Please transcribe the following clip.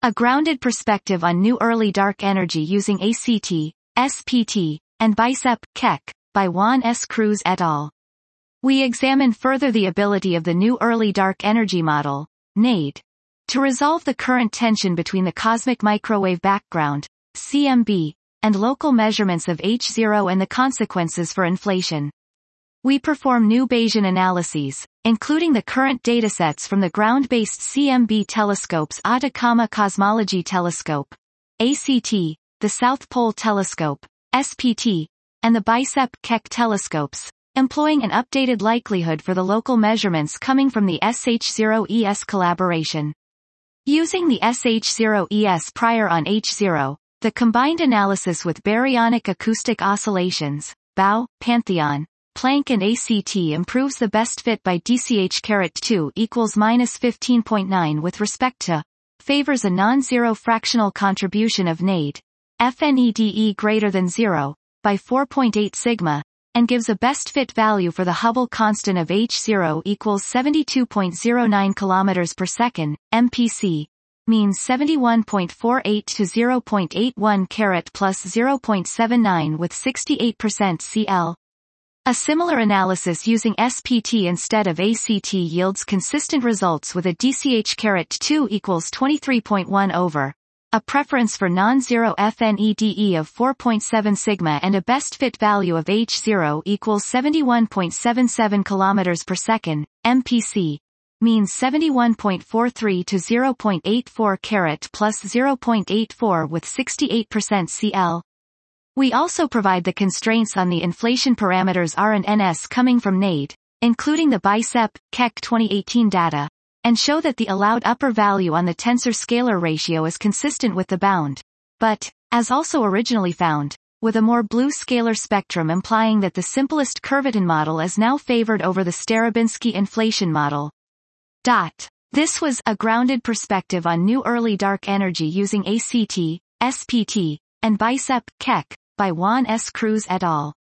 A grounded perspective on new early dark energy using ACT, SPT, and BICEP-Keck, by Juan S. Cruz et al. We examine further the ability of the new early dark energy model, NAID, to resolve the current tension between the cosmic microwave background, CMB, and local measurements of H0 and the consequences for inflation. We perform new Bayesian analyses, including the current datasets from the ground-based CMB telescopes Atacama Cosmology Telescope, ACT, the South Pole Telescope, SPT, and the BICEP-Keck telescopes, employing an updated likelihood for the local measurements coming from the SH0ES collaboration. Using the SH0ES prior on H0, the combined analysis with baryonic acoustic oscillations, BAO, Pantheon, Planck and ACT improves the best fit by DCH-2 equals -15.9 with respect to, favors a non-zero fractional contribution of NAID, FNEDE greater than 0, by 4.8 sigma, and gives a best fit value for the Hubble constant of H0 equals 72.09 km per second, MPC, means 71.48 to 0.81 carat plus 0.79 with 68% CL. A similar analysis using SPT instead of ACT yields consistent results with a DCH-2 equals 23.1 over, a preference for non-zero FNEDE of 4.7 sigma and a best fit value of H0 equals 71.77 km per second, MPC, means 71.43 to 0.84 carat plus 0.84 with 68% CL. We also provide the constraints on the inflation parameters R and NS coming from NAID, including the BICEP-Keck 2018 data, and show that the allowed upper value on the tensor scalar ratio is consistent with the bound, but, as also originally found, with a more blue scalar spectrum implying that the simplest Curvatin model is now favored over the Starobinsky inflation model. This was a grounded perspective on new early dark energy using ACT, SPT, and BICEP-Keck, by Juan S. Cruz et al.